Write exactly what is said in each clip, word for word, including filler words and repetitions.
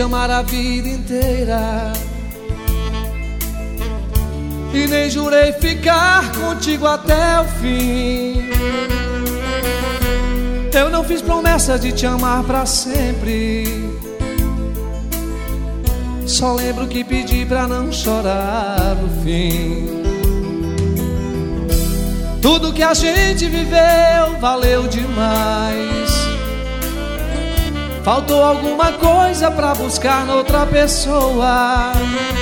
amar a vida inteira e nem jurei ficar contigo até o fim. Eu não fiz promessa de te amar pra sempre, só lembro que pedi pra não chorar no fim. Tudo que a gente viveu valeu demais, faltou alguma coisa pra buscar noutra pessoa.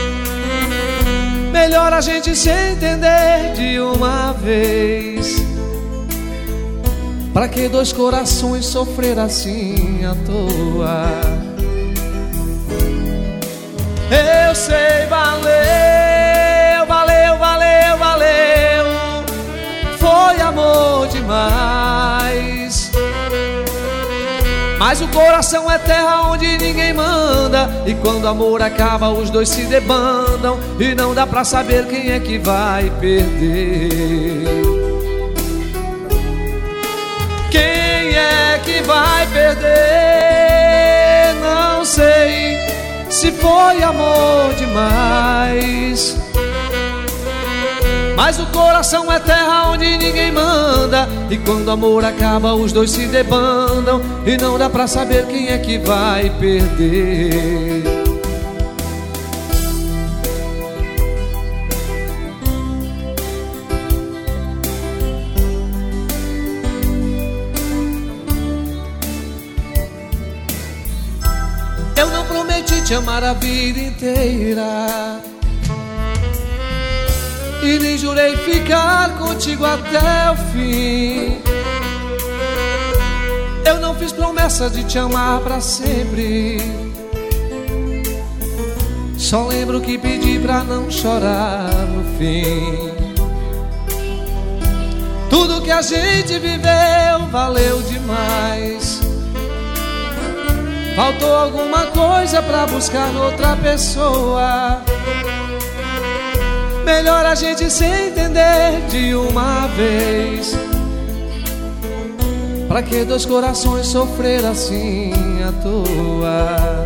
Melhor a gente se entender de uma vez, pra que dois corações sofrer assim à toa? Eu sei, valeu, valeu, valeu, valeu, foi amor demais. Mas o coração é terra onde ninguém manda, e quando o amor acaba os dois se debandam, e não dá pra saber quem é que vai perder. Quem é que vai perder? Não sei, se foi amor demais. Mas o coração é terra onde ninguém manda, e quando o amor acaba os dois se debandam, e não dá pra saber quem é que vai perder. Eu não prometi te amar a vida inteira e nem jurei ficar contigo até o fim. Eu não fiz promessa de te amar pra sempre, só lembro que pedi pra não chorar no fim. Tudo que a gente viveu valeu demais, faltou alguma coisa pra buscar noutra pessoa. Melhor a gente se entender de uma vez, pra que dois corações sofrer assim à toa?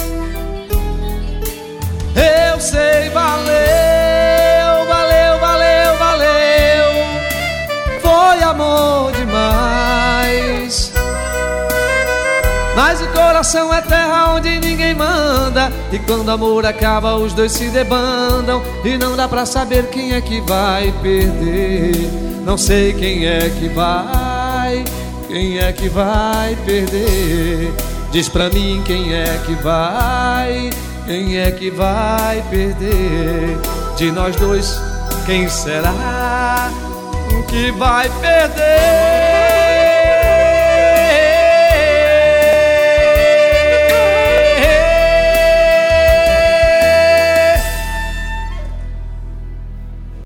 Eu sei, valeu, valeu, valeu, valeu, foi amor demais. Mas o coração é terra onde ninguém manda, e quando o amor acaba os dois se debandam, e não dá pra saber quem é que vai perder. Não sei quem é que vai, quem é que vai perder. Diz pra mim quem é que vai, quem é que vai perder. De nós dois, quem será que vai perder?